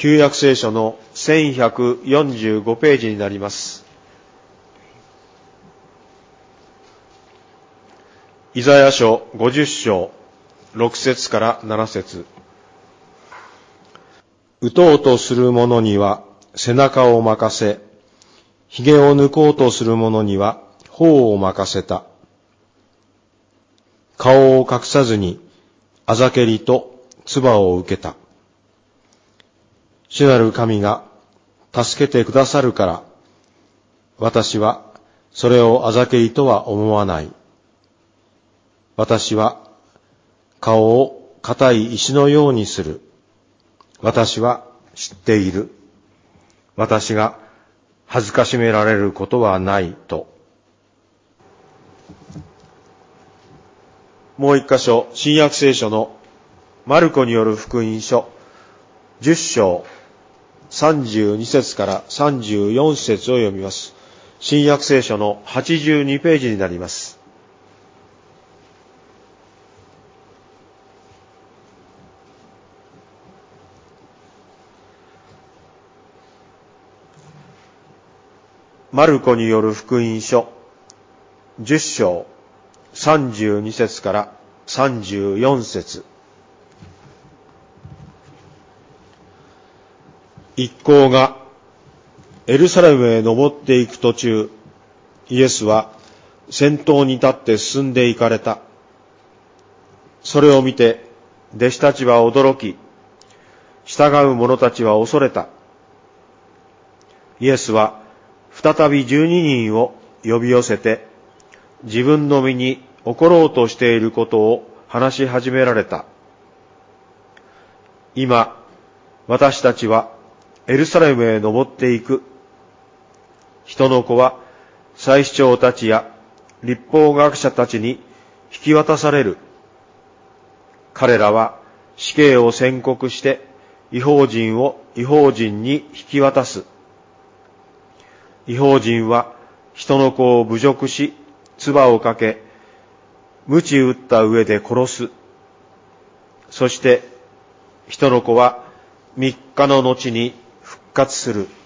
旧約聖書の1145ページになります。イザヤ書50章6節から7節。打とうとする者には背中を任せ、髭を抜こうとする者には頬を任せた。顔を隠さずにあざけりと唾を受けた。主なる神が助けてくださるから、私はそれをあざけりとは思わない。私は顔を固い石のようにする。私は知っている。私が恥ずかしめられることはないと。もう一箇所、新約聖書のマルコによる福音書10章32節から34節を読みます。新約聖書の82ページになります。マルコによる福音書10章32節から34節。一行がエルサレムへ登っていく途中、イエスは先頭に立って進んで行かれた。それを見て弟子たちは驚き、従う者たちは恐れた。イエスは再び12人を呼び寄せて、自分の身に起ころうとしていることを話し始められた。今、私たちはエルサレムへ登っていく。人の子は祭司長たちや律法学者たちに引き渡される。彼らは死刑を宣告して異邦人を異邦人に引き渡す。異邦人は人の子を侮辱し、唾をかけ、鞭打った上で殺す。そして人の子は3日の後に復活する。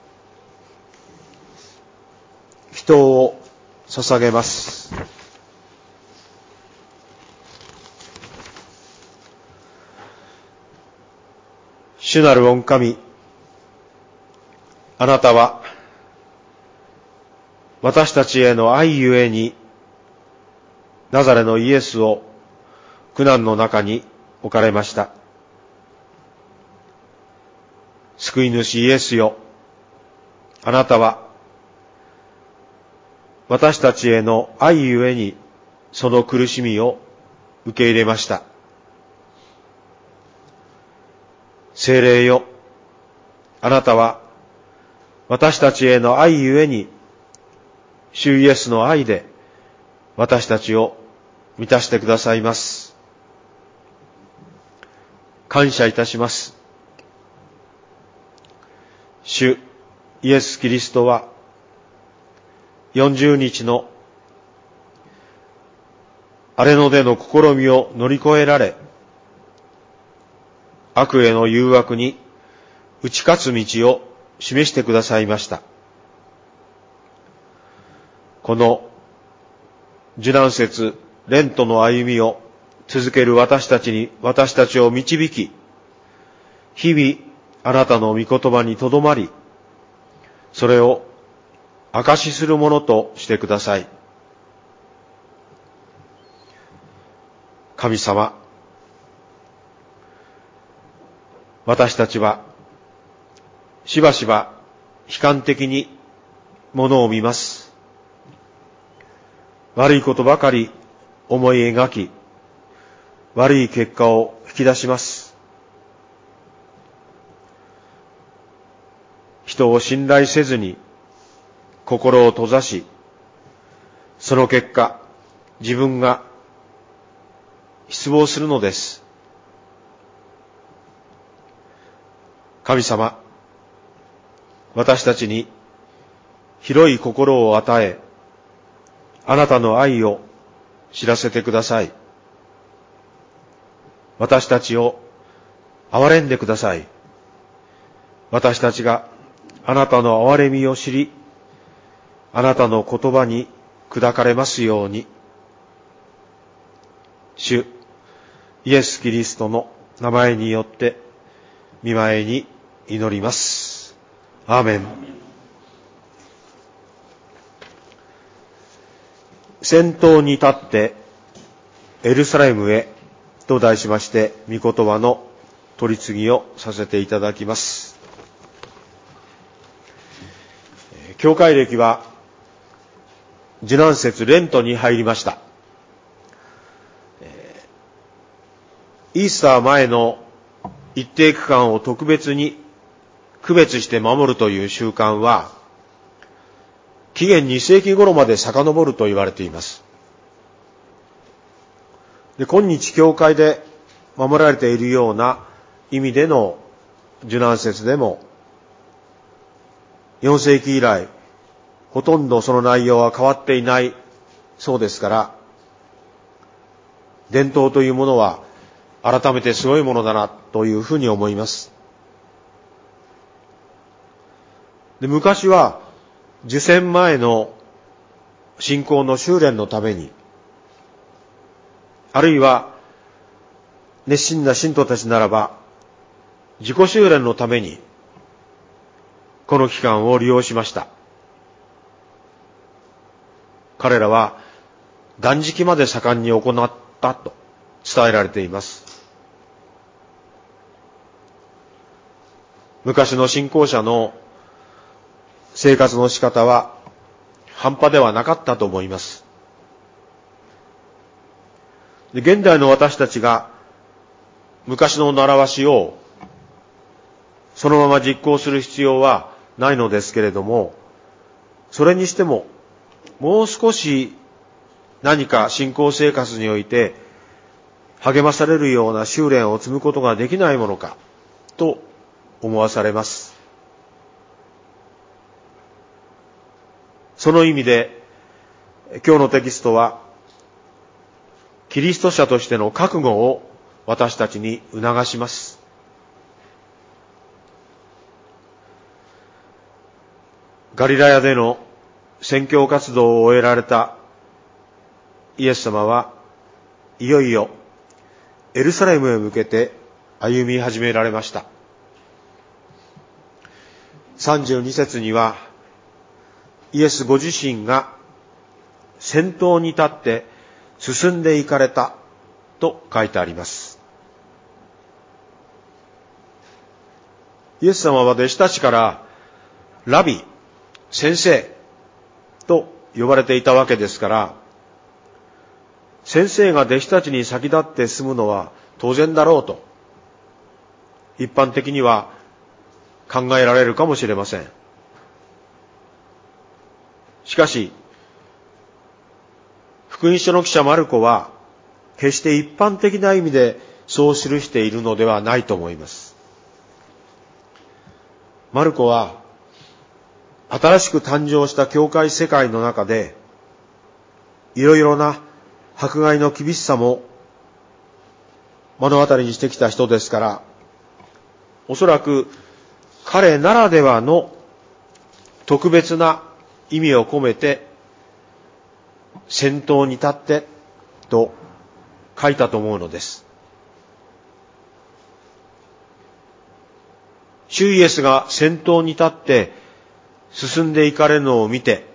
祈祷を捧げます。主なる御神、あなたは私たちへの愛ゆえにナザレのイエスを苦難の中に置かれました。救い主イエスよ、あなたは私たちへの愛ゆえにその苦しみを受け入れました。聖霊よ、あなたは私たちへの愛ゆえに主イエスの愛で私たちを満たしてくださいます。感謝いたします。主イエス・キリストは40日の荒れ野での試みを乗り越えられ、悪への誘惑に打ち勝つ道を示してくださいました。この受難節レントの歩みを続ける私たちを導き、日々あなたの御言葉にとどまり、それを証しするものとしてください。神様、私たちはしばしば悲観的にものを見ます。悪いことばかり思い描き、悪い結果を引き出します。人を信頼せずに心を閉ざし、その結果、自分が失望するのです。神様、私たちに広い心を与え、あなたの愛を知らせてください。私たちを憐れんでください。 私たちがあなたの憐れみを知り、あなたの言葉に砕かれますように。主イエス・キリストの名前によって御前に祈ります。アーメン。先頭に立ってエルサレムへと題しまして、御言葉の取り次ぎをさせていただきます。教会歴は受難節レントに入りました。イースター前の一定区間を特別に区別して守るという習慣は、紀元2世紀頃まで遡ると言われています。で、今日教会で守られているような意味での受難節でも、4世紀以来、ほとんどその内容は変わっていないそうですから、伝統というものは改めてすごいものだなというふうに思います。で、昔は受洗前の信仰の修練のために、あるいは熱心な信徒たちならば自己修練のためにこの期間を利用しました。彼らは断食まで盛んに行ったと伝えられています。昔の信仰者の生活の仕方は半端ではなかったと思います。で、現代の私たちが昔の習わしをそのまま実行する必要はないのですけれども、それにしてももう少し何か信仰生活において励まされるような修練を積むことができないものかと思わされます。その意味で今日のテキストはキリスト者としての覚悟を私たちに促します。ガリラヤでの宣教活動を終えられたイエス様はいよいよエルサレムへ向けて歩み始められました。32節にはイエスご自身が先頭に立って進んで行かれたと書いてあります。イエス様は弟子たちからラビ、先生と呼ばれていたわけですから、先生が弟子たちに先立って進むのは当然だろうと一般的には考えられるかもしれません。しかし福音書の記者マルコは決して一般的な意味でそう記しているのではないと思います。マルコは新しく誕生した教会世界の中でいろいろな迫害の厳しさも目の当たりにしてきた人ですから、おそらく彼ならではの特別な意味を込めて先頭に立ってと書いたと思うのです。主イエスが先頭に立って進んでいかれるのを見て、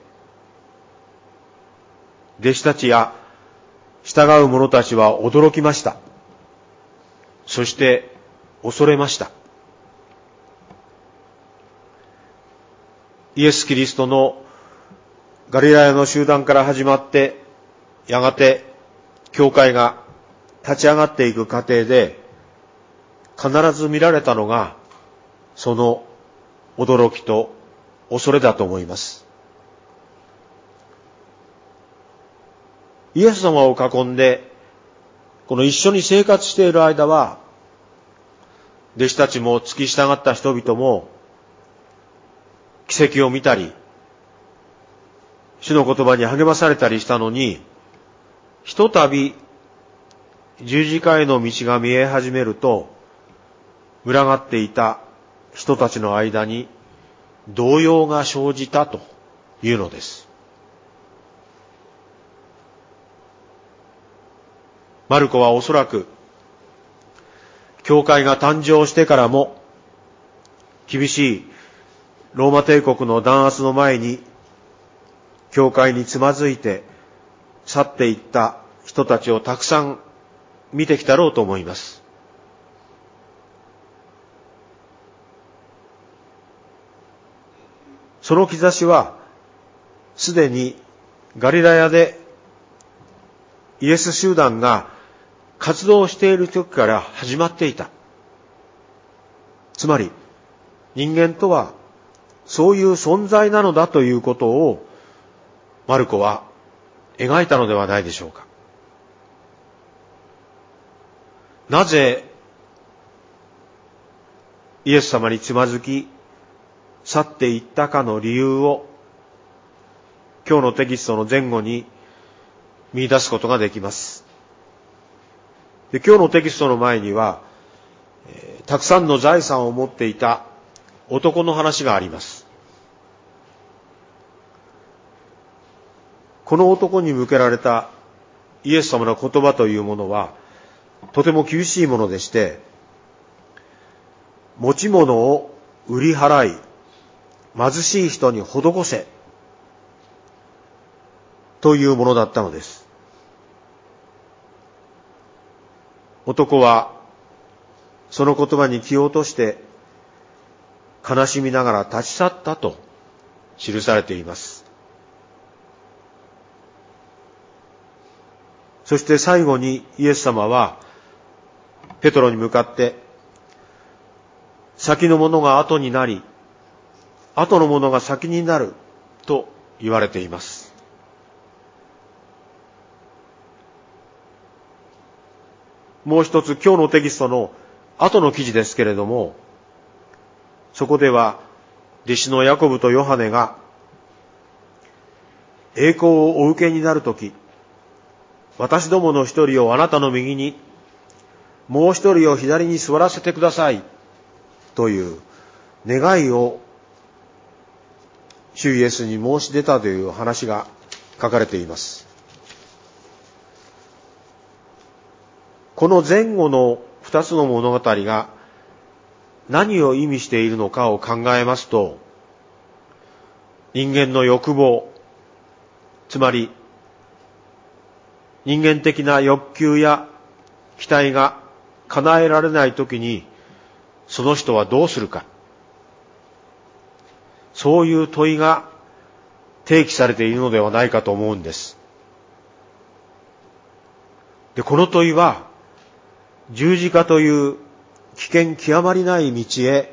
弟子たちや従う者たちは驚きました。そして恐れました。イエス・キリストのガリラヤの集団から始まって、やがて教会が立ち上がっていく過程で、必ず見られたのが、その驚きと恐れだと思います。イエス様を囲んで、この一緒に生活している間は、弟子たちも付き従った人々も、奇跡を見たり、主の言葉に励まされたりしたのに、ひとたび十字架への道が見え始めると、群がっていた人たちの間に動揺が生じたというのです。マルコはおそらく教会が誕生してからも厳しいローマ帝国の弾圧の前に教会につまずいて去っていった人たちをたくさん見てきたろうと思います。その兆しはすでにガリラヤでイエス集団が活動している時から始まっていた。つまり人間とはそういう存在なのだということをマルコは描いたのではないでしょうか。なぜイエス様につまずき去っていったかの理由を今日のテキストの前後に見出すことができます。で、今日のテキストの前には、たくさんの財産を持っていた男の話があります。この男に向けられたイエス様の言葉というものはとても厳しいものでして、持ち物を売り払い貧しい人に施せというものだったのです。男はその言葉に気を落として悲しみながら立ち去ったと記されています。そして最後にイエス様はペトロに向かって先のものが後になり後のものが先になると言われています。もう一つ今日のテキストの後の記事ですけれども、そこでは弟子のヤコブとヨハネが栄光をお受けになるとき、私どもの一人をあなたの右に、もう一人を左に座らせてくださいという願いを主イエスに申し出たという話が書かれています。この前後の二つの物語が何を意味しているのかを考えますと、人間の欲望、つまり人間的な欲求や期待が叶えられないときにその人はどうするか、そういう問いが提起されているのではないかと思うんです。で、この問いは十字架という危険極まりない道へ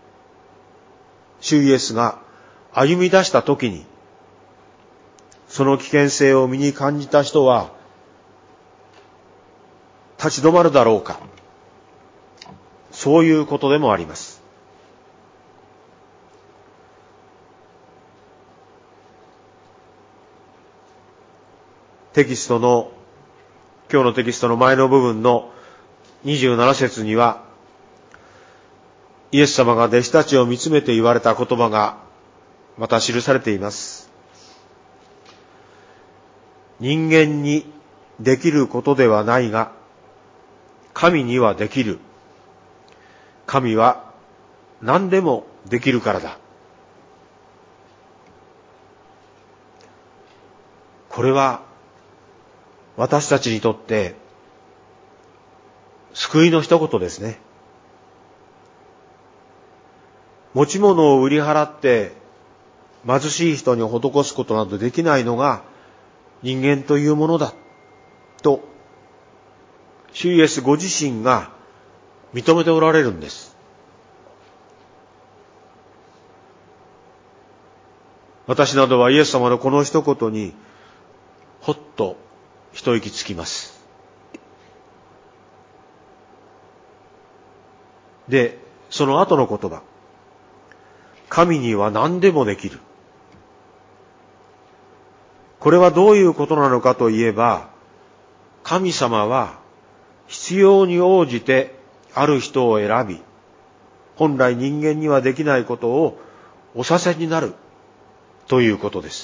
主イエスが歩み出したときに、その危険性を身に感じた人は立ち止まるだろうか、そういうことでもあります。今日のテキストの前の部分の27節には、イエス様が弟子たちを見つめて言われた言葉がまた記されています。人間にできることではないが、神にはできる。神は何でもできるからだ。これは私たちにとって救いの一言ですね。持ち物を売り払って貧しい人に施すことなどできないのが人間というものだと主イエスご自身が認めておられるんです。私などはイエス様のこの一言にほっと一息つきます。で、その後の言葉、神には何でもできる。これはどういうことなのかといえば、神様は必要に応じてある人を選び、 本来人間にはできないことをおさせになるということです。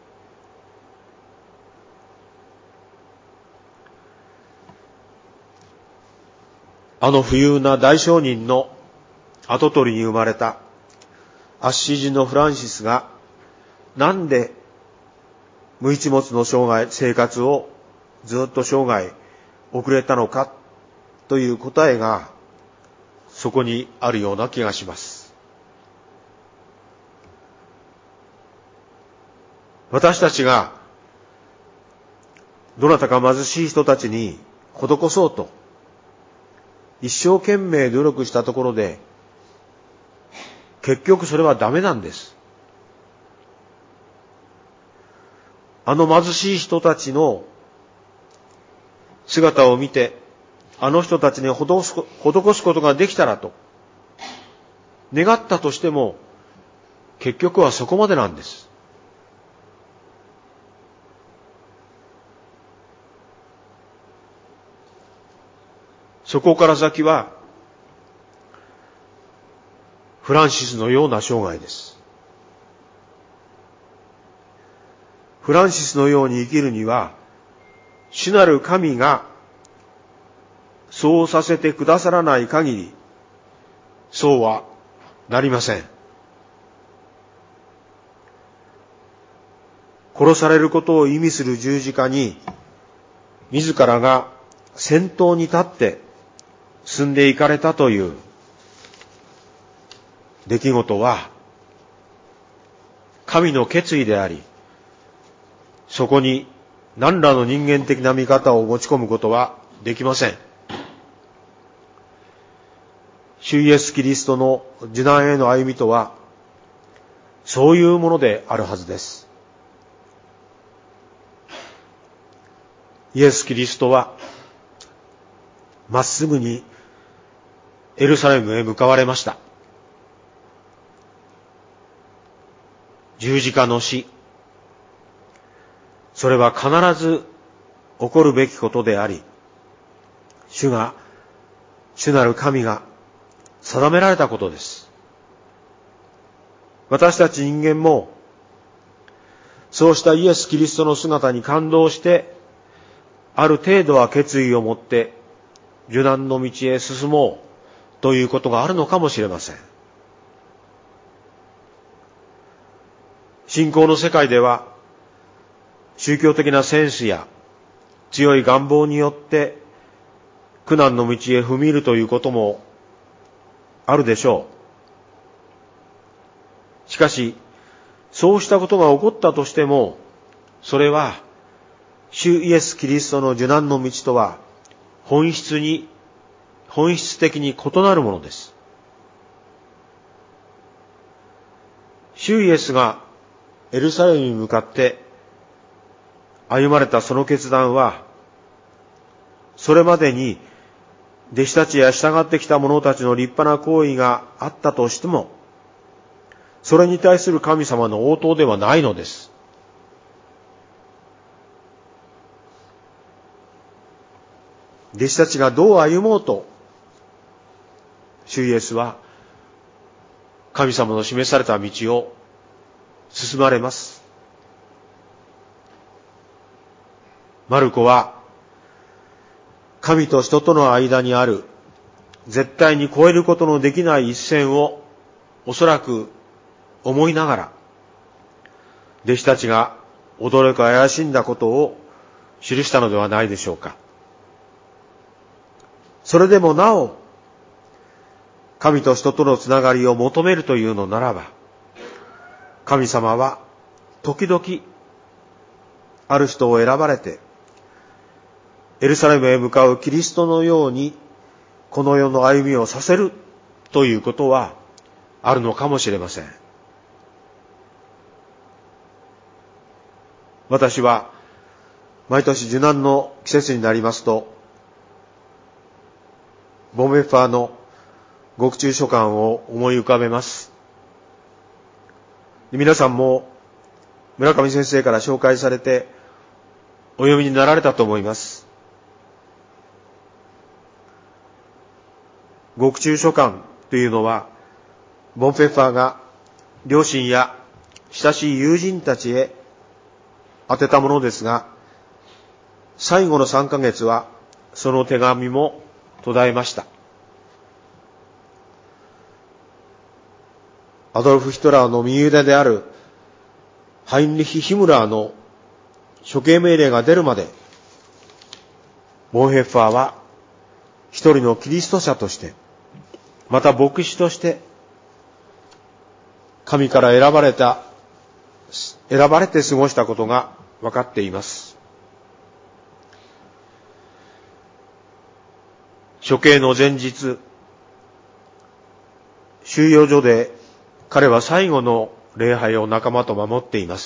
あの富裕な大商人の跡取りに生まれたアッシージのフランシスがなんで無一物の生活をずっと生涯送れたのかという答えがそこにあるような気がします。私たちがどなたか貧しい人たちに施そうと一生懸命努力したところで結局それはダメなんです。あの貧しい人たちの姿を見て、あの人たちに施すことができたらと願ったとしても、結局はそこまでなんです。そこから先はフランシスのような生涯です。フランシスのように生きるには、主なる神がそうさせてくださらない限り、そうはなりません。殺されることを意味する十字架に、自らが先頭に立って進んでいかれたという出来事は、神の決意であり、そこに何らの人間的な見方を持ち込むことはできません。主イエス・キリストの受難への歩みとは、そういうものであるはずです。イエス・キリストは、まっすぐにエルサレムへ向かわれました。十字架の死、それは必ず起こるべきことであり、主なる神が定められたことです。私たち人間も、そうしたイエス・キリストの姿に感動して、ある程度は決意を持って受難の道へ進もうということがあるのかもしれません。信仰の世界では、宗教的なセンスや強い願望によって苦難の道へ踏み入るということもあるでしょう。しかし、そうしたことが起こったとしても、それは主イエス・キリストの受難の道とは本質的に異なるものです。主イエスがエルサレムに向かって歩まれたその決断は、それまでに弟子たちや従ってきた者たちの立派な行為があったとしても、それに対する神様の応答ではないのです。弟子たちがどう歩もうと、主イエスは神様の示された道を進まれます。マルコは、神と人との間にある絶対に越えることのできない一線をおそらく思いながら、弟子たちが驚く怪しんだことを記したのではないでしょうか。それでもなお、神と人とのつながりを求めるというのならば、神様は時々ある人を選ばれて、エルサレムへ向かうキリストのようにこの世の歩みをさせるということはあるのかもしれません。私は毎年受難の季節になりますと、ボンベッファーの獄中書簡を思い浮かべます。皆さんも村上先生から紹介されてお読みになられたと思います。獄中書簡というのは、ボンペッファーが両親や親しい友人たちへ宛てたものですが、最後の3ヶ月はその手紙も途絶えました。アドルフ・ヒトラーの右腕であるハインリヒ・ヒムラーの処刑命令が出るまで、ボンヘッファーは一人のキリスト者として、また牧師として、神から選ばれて過ごしたことが分かっています。処刑の前日、収容所で彼は最後の礼拝を仲間と守っています。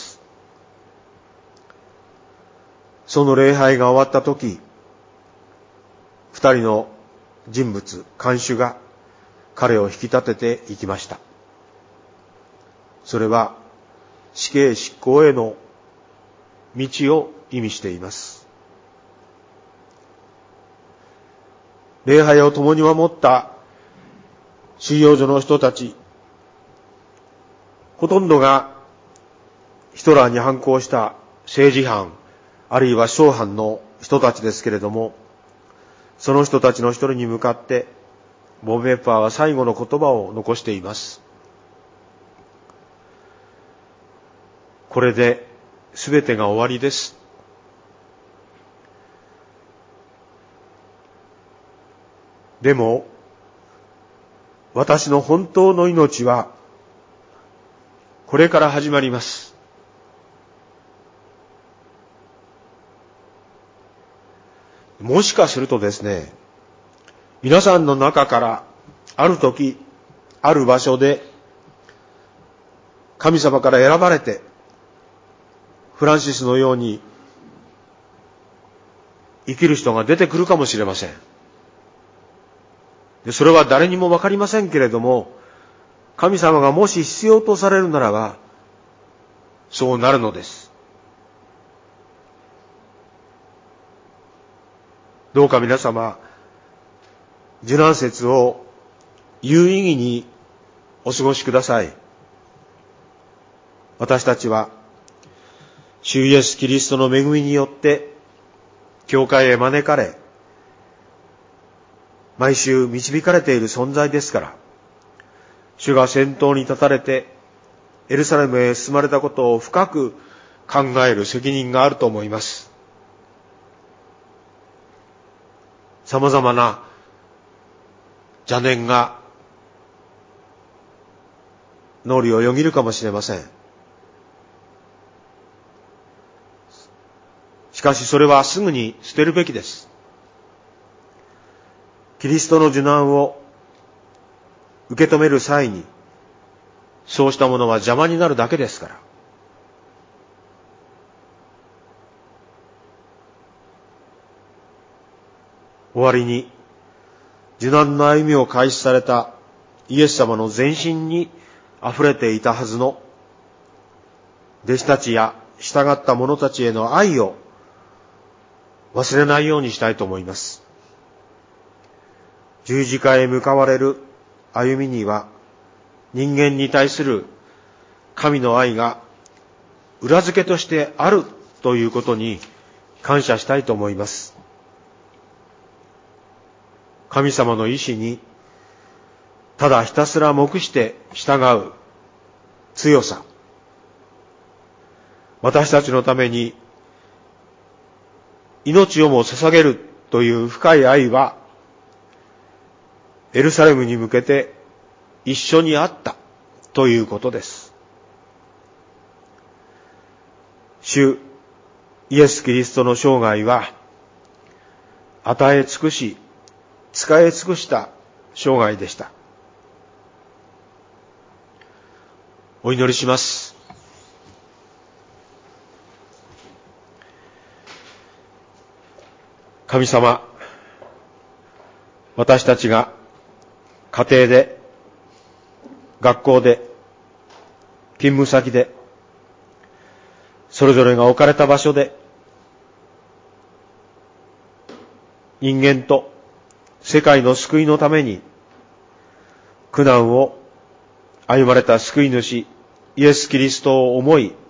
その礼拝が終わったとき、二人の人物、看守が彼を引き立てて行きました。それは死刑執行への道を意味しています。礼拝を共に守った収容所の人たち、ほとんどがヒトラーに反抗した政治犯、あるいは将犯の人たちですけれども、その人たちの一人に向かって、ボンペッファーは最後の言葉を残しています。これで全てが終わりです。でも、私の本当の命は、これから始まります。もしかするとですね、皆さんの中からある時、ある場所で神様から選ばれて、フランシスのように生きる人が出てくるかもしれません。で、それは誰にもわかりませんけれども、神様がもし必要とされるならば、そうなるのです。どうか皆様、受難節を有意義にお過ごしください。私たちは、主イエス・キリストの恵みによって、教会へ招かれ、毎週導かれている存在ですから、主が先頭に立たれて、エルサレムへ進まれたことを深く考える責任があると思います。様々な邪念が脳裏をよぎるかもしれません。しかしそれはすぐに捨てるべきです。キリストの受難を受け止める際に、そうしたものは邪魔になるだけですから。終わりに、受難の歩みを開始されたイエス様の全身に溢れていたはずの弟子たちや従った者たちへの愛を忘れないようにしたいと思います。十字架へ向かわれる歩みには、人間に対する神の愛が裏付けとしてあるということに感謝したいと思います。神様の意志にただひたすら黙して従う強さ、私たちのために命をも捧げるという深い愛は、エルサレムに向けて一緒にあったということです。主イエス・キリストの生涯は、与え尽くし、使い尽くした生涯でした。お祈りします。神様、私たちが家庭で、学校で、勤務先で、それぞれが置かれた場所で、人間と世界の救いのために、 苦難を歩まれた救い主イエス・キリストを思い、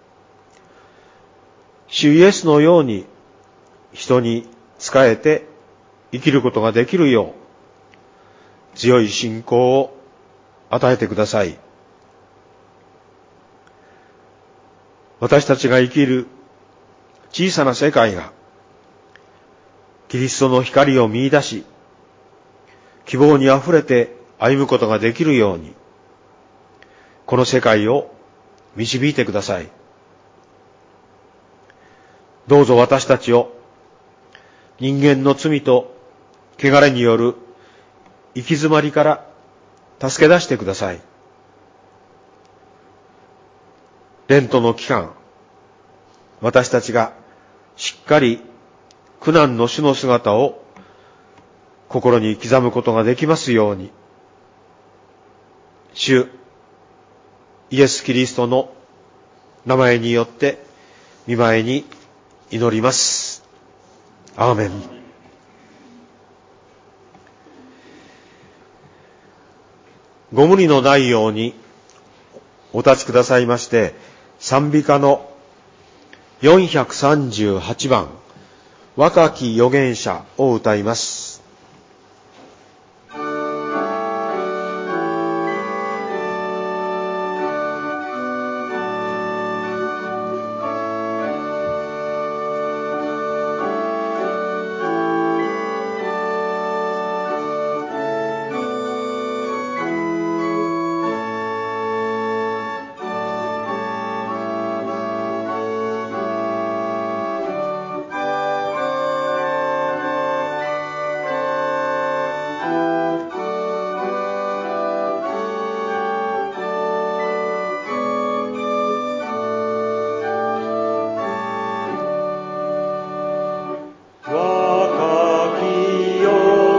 主イエスのように人に仕えて生きることができるよう強い信仰を与えてください。私たちが生きる小さな世界がキリストの光を見出し、希望にあふれて歩むことができるように、この世界を導いてください。どうぞ私たちを人間の罪と汚れによる行き詰まりから助け出してください。レントの期間、私たちがしっかり苦難の主の姿を心に刻むことができますように、主イエス・キリストの名前によって御前に祈ります。アーメン。ご無理のないようにお立ちくださいまして、賛美歌の438番、若き預言者を歌います。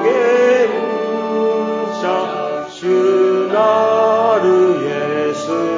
主なるイエス